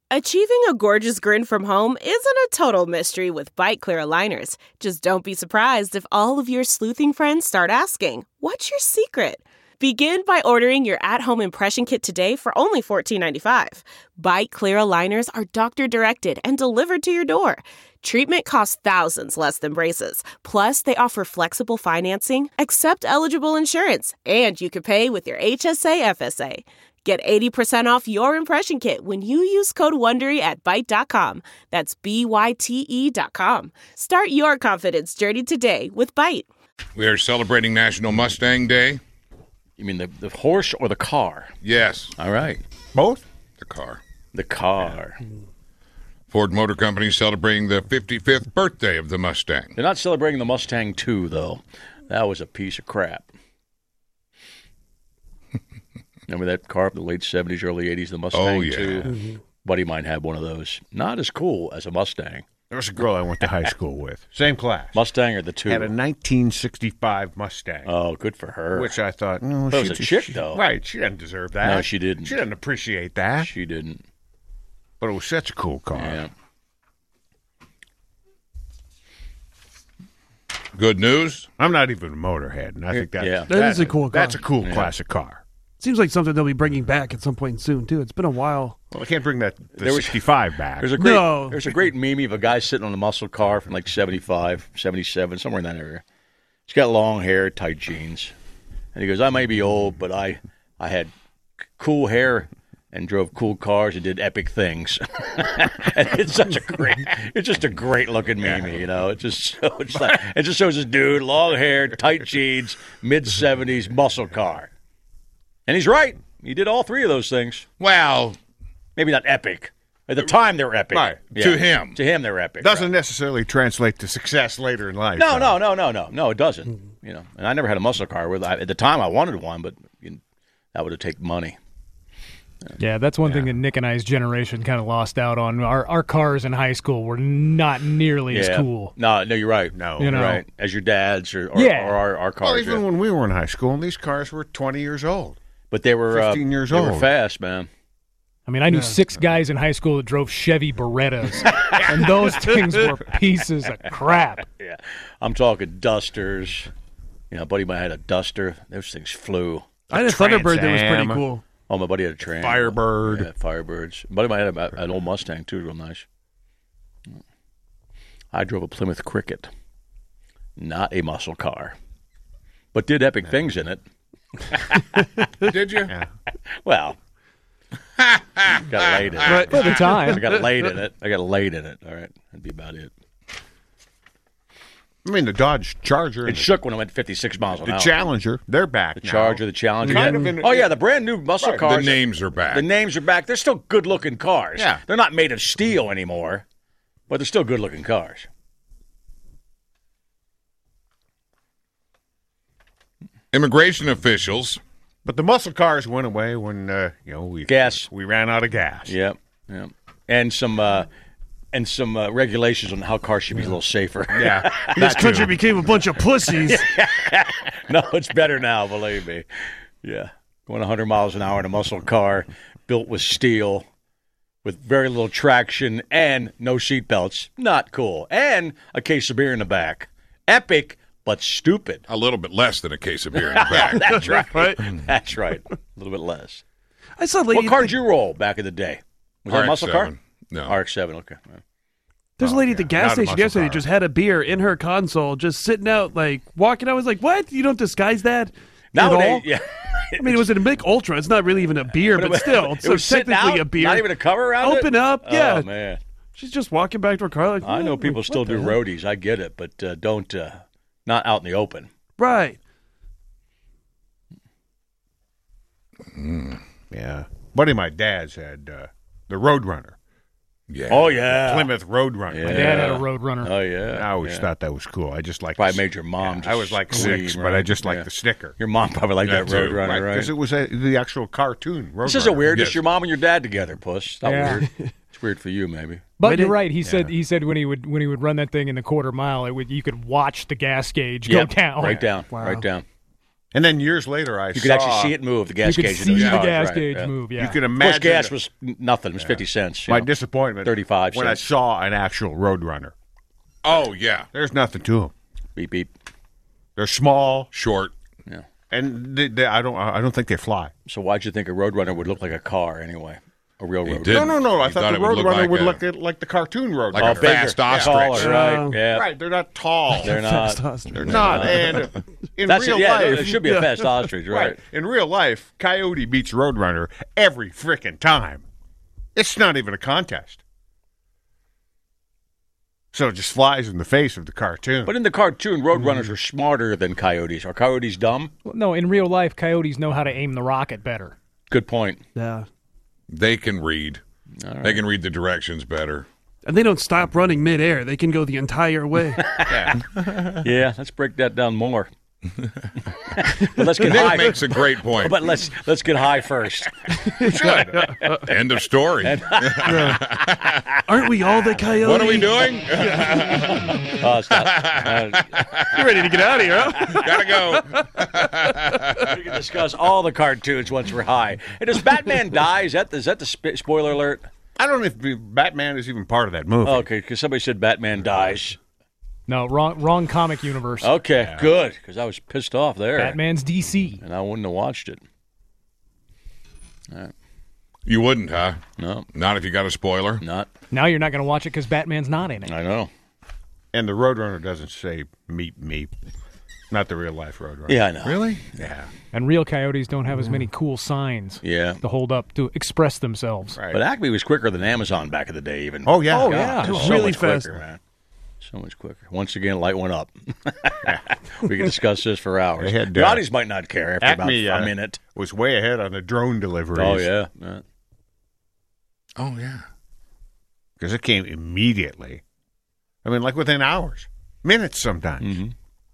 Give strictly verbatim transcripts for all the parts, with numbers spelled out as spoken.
Achieving a gorgeous grin from home isn't a total mystery with Byte Clear aligners. Just don't be surprised if all of your sleuthing friends start asking, "What's your secret?" Begin by ordering your at-home impression kit today for only fourteen ninety-five. Byte Clear aligners are doctor-directed and delivered to your door. Treatment costs thousands less than braces. Plus, they offer flexible financing, accept eligible insurance, and you can pay with your H S A F S A. Get eighty percent off your impression kit when you use code WONDERY at byte dot com. That's B Y T E dot com. Start your confidence journey today with Byte. We are celebrating National Mustang Day. You mean the, the horse or the car? Yes. All right. Both? The car. The car. Ford Motor Company celebrating the fifty-fifth birthday of the Mustang. They're not celebrating the Mustang two, though. That was a piece of crap. Remember that car from the late seventies, early eighties, the Mustang Oh, yeah. two? Mm-hmm. Buddy of mine had one of those. Not as cool as a Mustang. There was a girl I went to high school with. Same class. Mustang or the two? Had a nineteen sixty-five Mustang. Oh, good for her. Which I thought, no, That she, was a chick, she- though. Right, she doesn't deserve that. No, she didn't. She doesn't appreciate that. She didn't. But it was such a cool car. Yeah. Good news? I'm not even a motorhead, and I think that, Yeah. That is a cool car. That's a cool Yeah. classic car. Seems like something they'll be bringing back at some point soon, too. It's been a while. Well, I can't bring that the There was- sixty-five back. There's a great No. there's a great meme of a guy sitting on a muscle car from like seventy-five, seventy-seven, somewhere in that area. He's got long hair, tight jeans. And he goes, I may be old, but I I had c- cool hair and drove cool cars and did epic things. And it's such a great it's just a great looking meme, you know. It just so it's like it just shows this dude, long hair, tight jeans, mid seventies, muscle car. And he's right. He did all three of those things. Well, Maybe not epic. At the time, they were epic. Right. To him. To him, they were epic. Doesn't right. necessarily translate to success later in life. No, though. no, no, no, no. No, it doesn't. You know, and I never had a muscle car. With I, At the time, I wanted one, but you know, that would have taken money. Yeah, that's one thing that Nick and I's generation kind of lost out on. Our our cars in high school were not nearly as Yeah. cool. No, no, you're right. No. You know. You're right. As your dad's or, or, Yeah. or our, our cars. Well, even yeah. when we were in high school, these cars were twenty years old. But they were uh, fifteen years they were old. fast, man. I mean, I knew six guys in high school that drove Chevy Berettas, and those things were pieces of crap. Yeah, I'm talking Dusters. You know, a buddy of mine had a Duster. Those things flew. I had a Thunderbird that was pretty Trans Am. cool. Oh, my buddy had a Trans. Firebird. Yeah, Firebirds. My buddy of mine had a, an old Mustang, too, real nice. I drove a Plymouth Cricket. Not a muscle car. But did epic things in it. did you? Well, got laid in it. For the time. I got laid in it. I got laid in it. All right. That'd be about it. I mean, the Dodge Charger, It and shook when I went fifty-six miles an the hour. Challenger, they're back The now. Charger, the Challenger. Kind yeah. of in- oh, yeah, the brand new muscle Right. cars. The names are back. The names are back. They're still good-looking cars. Yeah. They're not made of steel anymore, but they're still good-looking cars. Immigration officials. But the muscle cars went away when uh, you know we Gas. we ran out of gas. Yep, yep. And some uh, and some uh, regulations on how cars should be a little safer. Yeah, This country became a bunch of pussies. No, it's better now, believe me. Yeah. Going one hundred miles an hour in a muscle car built with steel with very little traction and no seat belts. Not cool. And a case of beer in the back. Epic, but stupid. A little bit less than a case of beer in the back. That's right. Right? That's right. A little bit less. I saw a lady. What car did you roll back in the day? Was that a muscle car? R X seven. No. R X seven, okay. There's a lady at the yeah, gas not a station muscle yesterday car. just had a beer in her console, just sitting out, like walking. I was like, "What? You don't disguise that at Nowadays, all?" yeah. I mean, it was a Mick Ultra. It's not really even a beer, but, was- still, it so was sitting technically out? a beer. Not even a cover around it? Open up, yeah. Oh, man. She's just walking back to her car. Like, I know "What?" people Like, still what the do hell? roadies. I get it, but uh, don't, uh, not out in the open. Right. Yeah. Buddy of my dad's had uh, the Roadrunner, Yeah. Oh, yeah. Plymouth Roadrunner. Yeah. My dad had a Roadrunner. Oh, yeah. I always yeah. thought that was cool. I just like Probably made your mom Yeah, just I was like scream, six, but I right? just like Yeah. the sticker. Your mom probably liked that Yeah, too. Roadrunner, right? Because it was a, the actual cartoon. Roadrunner. This isn't weird. Yes. Just your mom and your dad together, puss. It's not Yeah. weird. It's weird for you, maybe. But Wait, you're it- right. He said he said when he would when he would run that thing in the quarter mile, it would you could watch the gas gauge Yep. go down. Right down. Wow. Right down. And then years later, I You saw... could actually see it move, the gas you could gauge. in see those the cars, gas right, gauge yeah. move. Yeah. You could Of course, imagine... gas was nothing. It was fifty cents. you my know. disappointment thirty-five when I cents. saw an actual Roadrunner. Oh, yeah. There's nothing to them. Beep, beep. They're small, Short. Yeah. and they, they, I don't I don't think they fly. So why'd you think a Roadrunner would look like a car anyway? A real He Roadrunner. did. No, no, no. I You thought, thought the it would look Roadrunner like would a- look like, like the cartoon Roadrunner. Like a fast ostrich. Taller, right? Oh. Yeah. Right, they're not tall. They're not. They're not. And in That's real it. Yeah, life, it should be a fast ostrich, right? right. In real life, Coyote beats Roadrunner every freaking time. It's not even a contest. So it just flies in the face of the cartoon. But in the cartoon, Roadrunners are smarter than coyotes. Are coyotes dumb? No, in real life, coyotes know how to aim the rocket better. Good point. Yeah. They can read. They can read the directions better. And they don't stop running midair. They can go the entire way. Yeah, let's break that down more. But let's get Nick high. makes a great point. But let's let's get high first. End of story. Aren't we all the coyotes? What are we doing? Oh, stop. Uh, You ready to get out of here, huh? Gotta go. we can discuss all the cartoons once we're high. And does Batman die? Is that is that the sp- spoiler alert? I don't know if Batman is even part of that movie. Okay, because somebody said Batman dies. No, wrong, wrong comic universe. Okay, good. Because I was pissed off there, Batman's D C. and I wouldn't have watched it. You wouldn't, huh? No, Not if you got a spoiler. not. Now you're not going to watch it because Batman's not in it. I know. And the Roadrunner doesn't say meep meep. Not the real life Roadrunner. Yeah, I know. Really? Yeah. And real coyotes don't have as many cool signs Yeah. to hold up to express themselves. Right. But Acme was quicker than Amazon back in the day, even. Oh, yeah. Oh, God, yeah. it was It was so really much fast. quicker, man. So much quicker. Once again, light went up. We can discuss this for hours. They had, the uh, audience might not care after Acme about uh, a minute. was way ahead on the drone deliveries. Oh, yeah. yeah. Oh, yeah. Because it came immediately. I mean, like within hours. Minutes sometimes. Mm-hmm.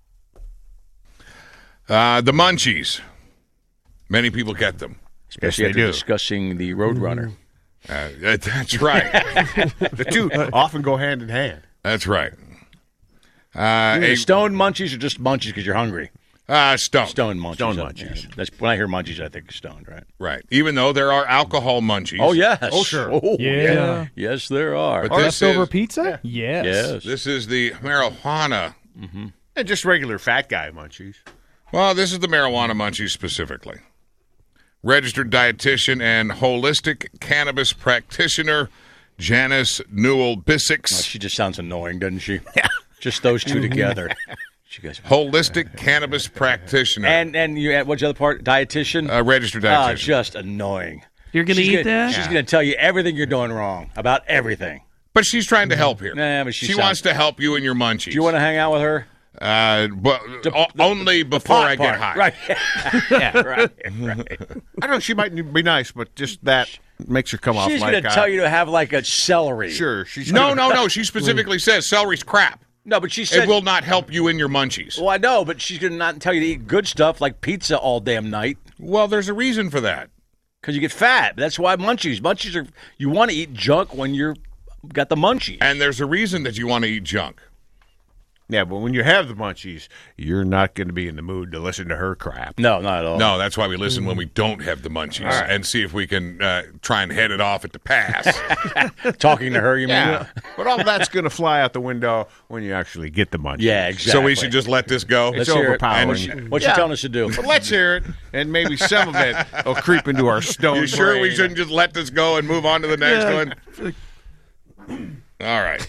Uh, the Munchies. Many people get them. Especially they after do. discussing the Roadrunner. Uh, that's right. The two often go hand in hand. That's right. Uh, Either a, stoned munchies or just munchies because you're hungry? uh, stone. Stoned munchies. Stoned uh, munchies. yeah. That's, when I hear munchies, I think stoned, right? Right. Even though there are alcohol munchies. Oh, yes. Oh, sure. Oh, Yeah. Yes, there are. But this Leftover is, pizza? Yes. yes. this is the marijuana. And just regular fat guy munchies. Well, this is the marijuana munchies specifically. Registered dietitian and holistic cannabis practitioner Janice Newell Oh, Bissix. she just sounds annoying, doesn't she? Just those two together. She goes, Holistic cannabis practitioner. and and you what's the other part? Dietitian. uh, registered Ah, dietitian. just annoying. You're going to She's eat gonna- that? She's going to tell you everything you're doing wrong about everything. But she's trying to help here. Nah, but she she sounds- wants to help you in your munchies. Do you want to hang out with her? Uh, but o- only before Pot I get part. high. Right. yeah, right. right. I don't know. She might be nice, but just that makes her come off She's like going to uh, tell you to have like a celery. Sure. She's No, no, no. She specifically says celery's crap. No, but she said. It will not help you in your munchies. Well, I know, but she's going to not tell you to eat good stuff like pizza all damn night Well, there's a reason for that. because you get fat. That's why munchies. Munchies are. You want to eat junk when you're got the munchies. And there's a reason that you want to eat junk. Yeah, but when you have the munchies, you're not going to be in the mood to listen to her crap. No, not at all. No, that's why we listen when we don't have the munchies and see if we can uh, try and head it off at the pass. Talking to her, you mean? Yeah, but all that's going to fly out the window when you actually get the munchies. Yeah, exactly. So we should just let this go. It's Let's hear it. overpowering. And she- What you Yeah. telling us to do? But let's hear it, and maybe some of it will creep into our stone. You sure we brain. shouldn't just let this go and move on to the next one? All right.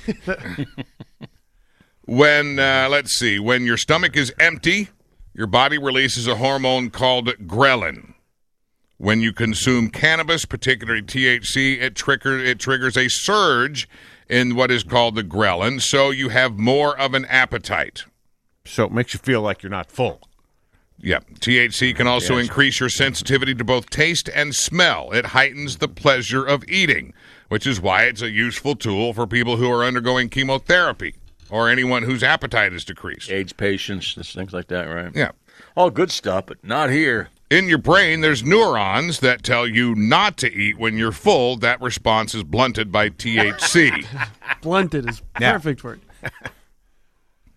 When, uh, let's see, when your stomach is empty, your body releases a hormone called ghrelin. When you consume cannabis, particularly T H C, it, trigger, it triggers a surge in what is called the ghrelin, so you have more of an appetite. So it makes you feel like you're not full. Yep. T H C can also increase your sensitivity to both taste and smell. It heightens the pleasure of eating, which is why it's a useful tool for people who are undergoing chemotherapy or anyone whose appetite is decreased. AIDS patients, things like that, right? Yeah. All good stuff, but not here. In your brain, there's neurons that tell you not to eat when you're full. That response is blunted by T H C. Blunted is Yeah. perfect for it.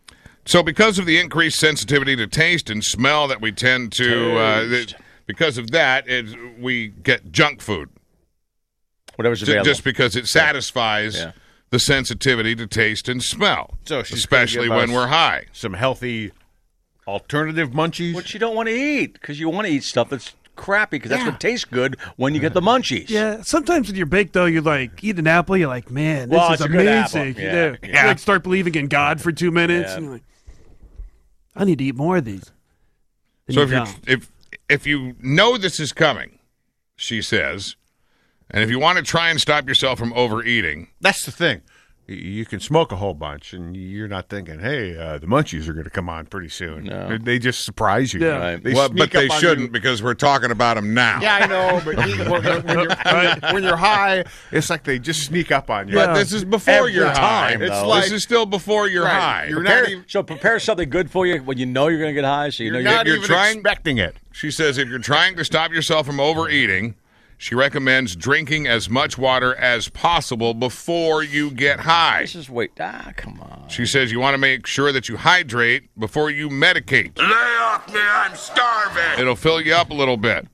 So because of the increased sensitivity to taste and smell that we tend to, uh, Taste. th- because of that, it, we get junk food. Whatever's J- available. Just because it satisfies Yeah. the sensitivity to taste and smell, So she's especially gonna give when us we're high. Some healthy alternative munchies. Which you don't want to eat because you want to eat stuff that's crappy because that's what tastes good when you get the munchies. Yeah, sometimes when you're baked, though, you like eat an apple, you're like, man, this Well, is it's a good apple. amazing. Yeah, You, know, yeah. you like start believing in God for two minutes, Yeah. and you're like, I need to eat more of these. Then So you if you don't. if if you know this is coming, she says, and if you want to try and stop yourself from overeating, That's the thing. Y- You can smoke a whole bunch, and you're not thinking, "Hey, uh, the munchies are going to come on pretty soon." No. They- They just surprise you. Yeah. Right. They well, sneak but they up on shouldn't you. because we're talking about them now. Yeah, I know, but you- when, you're, when, you're, when, you're, when you're high, it's like they just sneak up on you. But Yeah. this is before Every you're high. time, It's though. like, Like- this is still before you're Right. high. You're Prepare- not even- so prepare something good for you when you know you're going to get high. So you You're know not you're even trying- expecting it. She says if you're trying to stop yourself from overeating, she recommends drinking as much water as possible before you get high. This is wait. Ah, come on. She says you want to make sure that you hydrate before you medicate. Lay off me, I'm starving. It'll fill you up a little bit.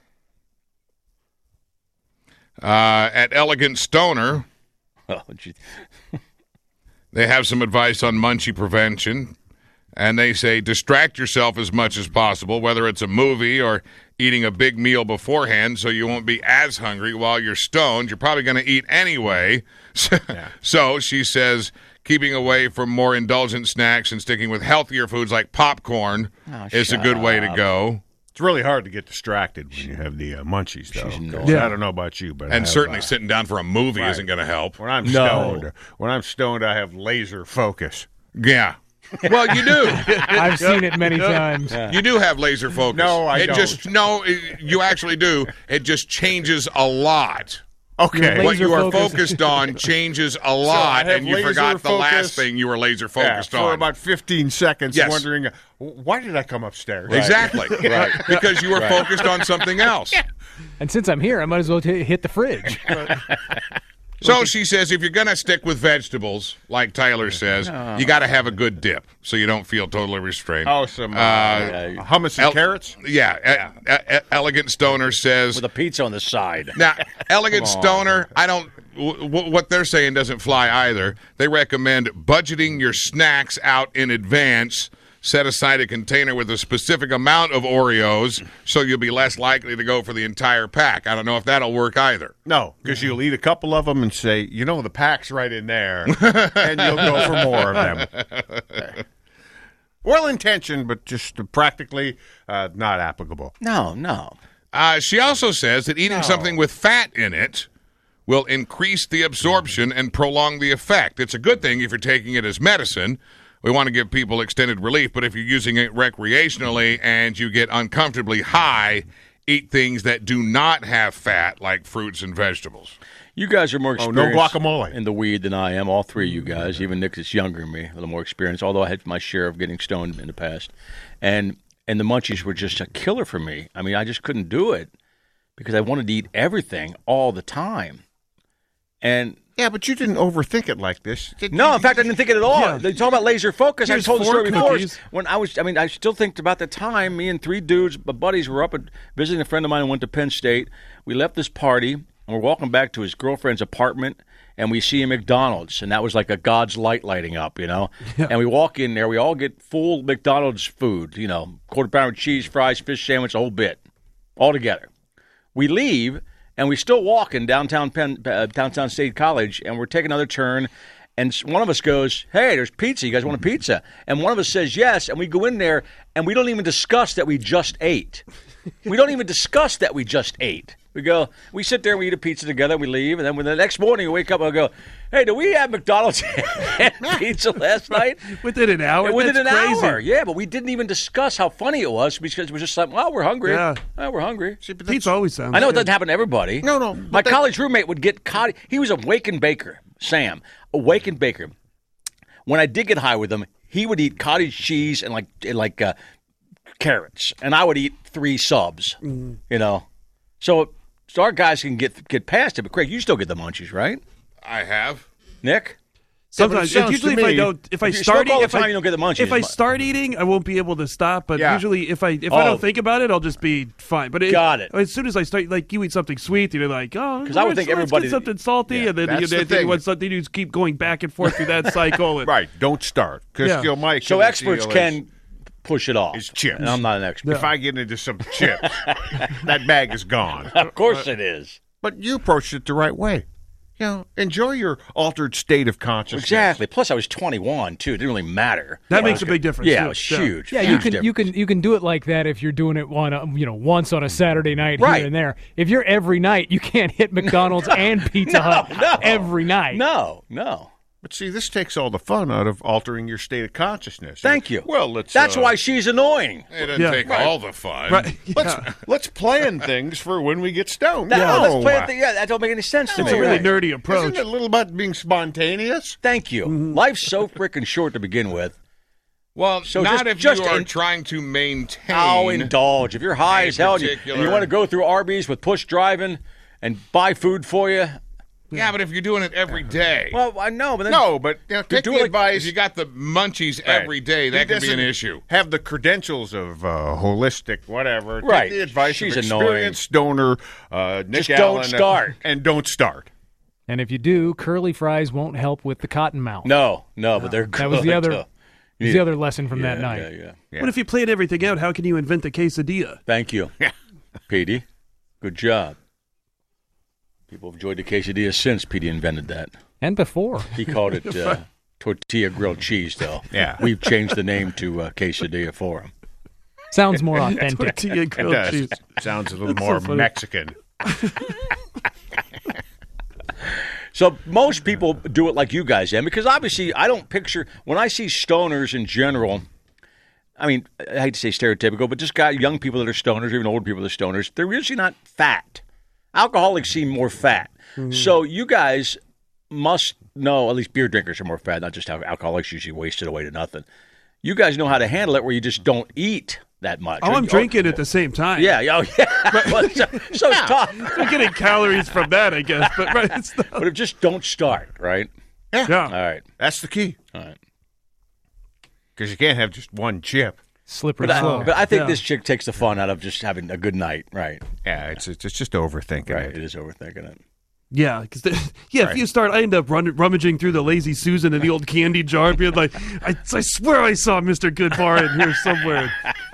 Uh, at Elegant Stoner, Oh, gee. they have some advice on munchie prevention, and they say distract yourself as much as possible, whether it's a movie or eating a big meal beforehand so you won't be as hungry while you're stoned. You're probably going to eat anyway. So she says keeping away from more indulgent snacks and sticking with healthier foods like popcorn Oh, is a shut good way to up. go. It's really hard to get distracted when you have the uh, munchies, though. 'cause annoying. Yeah. I don't know about you, but I And have, certainly uh, sitting down for a movie right. isn't going to help. when I'm No. stoned, when I'm stoned, I have laser focus. Yeah. Well, you do. I've seen it many times. You do have laser focus. No, I it don't. just no, it- you actually do. It just changes a lot. Okay. Laser What you are focus. focused on changes a lot, have and you laser forgot the last focus. thing you were laser Yeah, focused for on. about fifteen seconds, Yes. wondering, uh, why did I come upstairs? Exactly. Right. Because you were focused on something else. And since I'm here, I might as well t- hit the fridge. So she says if you're going to stick with vegetables, like Tyler says, you got to have a good dip so you don't feel totally restrained. Oh, some uh, yeah. hummus and El- carrots? Yeah. E- E- E- Elegant Stoner says With a pizza on the side. Now, Elegant Stoner, I don't. W- w- what they're saying doesn't fly either. They recommend budgeting your snacks out in advance. Set aside a container with a specific amount of Oreos, so you'll be less likely to go for the entire pack. I don't know if that'll work either. No, because you'll eat a couple of them and say, you know, the pack's right in there, and you'll go for more of them. Well intentioned, but just practically uh, not applicable. No, no. Uh, she also says that eating something with fat in it will increase the absorption and prolong the effect. It's a good thing if you're taking it as medicine. We want to give people extended relief, but if you're using it recreationally and you get uncomfortably high, eat things that do not have fat, like fruits and vegetables. You guys are more Oh, no experienced guacamole. in the weed than I am. All three of you guys. Even Nick is younger than me, a little more experienced. Although I had my share of getting stoned in the past, and and the munchies were just a killer for me. I mean, I just couldn't do it because I wanted to eat everything all the time, and. Yeah, but you didn't overthink it like this. Did No, you? in fact, I didn't think it at all. Yeah. They talk about laser focus. Here's I told the four story before. cookies. When I was, I mean, I still think about the time me and three dudes, my buddies, were up at, visiting a friend of mine who went to Penn State. We left this party, and we're walking back to his girlfriend's apartment, and we see a McDonald's, and that was like a God's light lighting up, you know? And we walk in there, we all get full McDonald's food, you know, quarter pounder cheese, fries, fish sandwich, the whole bit, all together. We leave, and we're still walking downtown Penn, uh, downtown State College, and we're taking another turn, and s- one of us goes, hey, there's pizza. You guys want a pizza? And one of us says yes, and we go in there, and we don't even discuss that we just ate. We don't even discuss that we just ate. We go, we sit there, we eat a pizza together, we leave, and then when the next morning we wake up, I go, hey, did we have McDonald's and pizza last night? Within an hour? Within That's an crazy. hour, yeah, but we didn't even discuss how funny it was because it was just like, well, we're hungry. Yeah. Oh, we're hungry. Pizza always sounds I know it good. doesn't happen to everybody. No, no, My but that- college roommate would get caught. He was a Wake and Baker, Sam, a Wake and Baker. When I did get high with him, he would eat cottage cheese and like and like uh, carrots, and I would eat three subs. Mm-hmm. You know, so so our guys can get get past it. But Craig, you still get the munchies, right? I have. Nick, Sometimes, sounds usually to if I me- don't, if I If you start smoke all eating, the if time, I you don't get the munchies. If I start eating, I won't be able to stop. But Yeah. usually, if I if Oh. I don't think about it, I'll just be fine. But it, Got it. As soon as I start, like you eat something sweet, you're like, oh, 'Cause I would let's- think let's everybody- get something salty, Yeah, and then that's you, the they thing. want something. You just keep going back and forth through that cycle. And, Right. Don't start. Because Yeah. you know, Mike. So and the experts deal can is, push it off. is chips. And I'm not an expert. If I get into some chips, that bag is gone. Of course it is. But you approached it the right way. You know, enjoy your altered state of consciousness. Exactly. Plus, I was twenty-one too. It didn't really matter. that makes a big difference. Yeah, too. it was huge. Yeah, huge you can difference. you can you can do it like that if you're doing it one uh, you know once on a Saturday night Right. here and there. If you're every night, you can't hit McDonald's and Pizza Hut no. every night. No, no. But see, this takes all the fun out of altering your state of consciousness. Thank you. Well, let's. That's uh, why she's annoying. It doesn't Yeah. take Right. all the fun. Right. Let's Yeah. let's plan things for when we get stoned. No, No, let's play it. The, yeah, that don't make any sense to It's me. a really Right. nerdy approach. Isn't it a little about being spontaneous? Thank you. Life's so freaking short to begin with. Well, So not just- if just you are in- trying to maintain. How indulge. If you're high a as hell and you, and you particular- want to go through Arby's with push driving and buy food for you, Yeah, but if you're doing it every day. well, I know, but then No, but you know, take do the it like- advice. if you got the munchies Right. every day, He that could be an doesn't issue. Have the credentials of uh, holistic, whatever. Right. Take the advice She's of annoying. experienced donor uh, Nick Just don't Allen, uh, start. and don't start. And if you do, curly fries won't help with the cotton mouth. no, no, but they're good. That was the other uh, that was the other lesson from yeah, that night. Yeah, yeah. Yeah. But if you plan everything out, how can you invent the quesadilla? Thank you, Petey. Good job. People have enjoyed the quesadilla since Petey invented that. And before. He called it uh, tortilla grilled cheese, though. Yeah. We've changed the name to uh, quesadilla for him. Sounds more authentic. Tortilla It grilled does. cheese. Sounds a little That's so more funny. Mexican. So most people do it like you guys do, because obviously I don't picture when I see stoners in general. I mean, I hate to say stereotypical, but just got young people that are stoners, or even older people that are stoners. They're usually not fat. Alcoholics seem more fat. Mm-hmm. So you guys must know, at least beer drinkers are more fat, not just how alcoholics usually wasted away to nothing. You guys know how to handle it where you just don't eat that much. Oh, I'm Or- drinking at the same time. Yeah, oh, yeah. Well, so, so it's tough. I'm getting calories from that, I guess. But right, it's not, But if just don't start, right? All yeah. right. That's the key. All right. Because you can't have just one chip. Slippery But I, slope. but I think Yeah. this chick takes the fun out of just having a good night, right? Yeah, it's it's, it's just overthinking Right. it. It is overthinking it. Yeah, because yeah, if Right. you start, I end up run, rummaging through the Lazy Susan and the old candy jar, being like, I, I swear I saw Mister Goodbar in here somewhere.